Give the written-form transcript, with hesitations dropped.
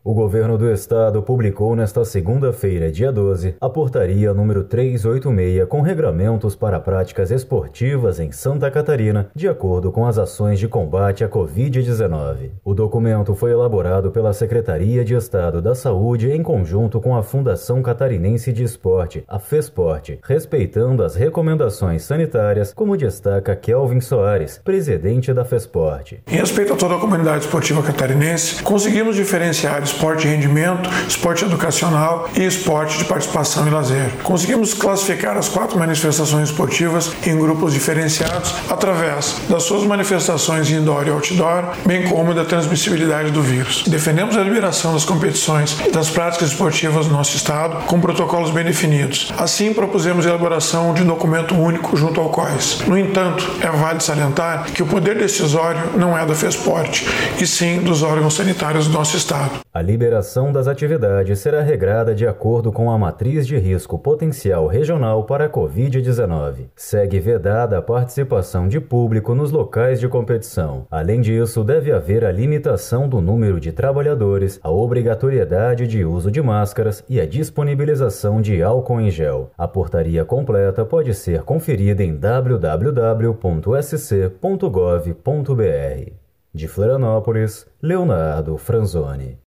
O governo do estado publicou nesta segunda-feira, dia 12, a portaria número 386 com regramentos para práticas esportivas em Santa Catarina, de acordo com as ações de combate à Covid-19. O documento foi elaborado pela Secretaria de Estado da Saúde em conjunto com a Fundação Catarinense de Esporte, a FESPORT, respeitando as recomendações sanitárias, como destaca Kelvin Soares, presidente da FESPORT. Em respeito a toda a comunidade esportiva catarinense, conseguimos diferenciar esporte de rendimento, esporte educacional e esporte de participação e lazer. Conseguimos classificar as 4 manifestações esportivas em grupos diferenciados através das suas manifestações indoor e outdoor, bem como da transmissibilidade do vírus. Defendemos a liberação das competições e das práticas esportivas no nosso estado com protocolos bem definidos. Assim, propusemos a elaboração de um documento único junto ao COIS. No entanto, é válido salientar que o poder decisório não é da FESPORT, e sim dos órgãos sanitários do nosso estado. A liberação das atividades será regrada de acordo com a matriz de risco potencial regional para a Covid-19. Segue vedada a participação de público nos locais de competição. Além disso, deve haver a limitação do número de trabalhadores, a obrigatoriedade de uso de máscaras e a disponibilização de álcool em gel. A portaria completa pode ser conferida em www.sc.gov.br. De Florianópolis, Leonardo Franzoni.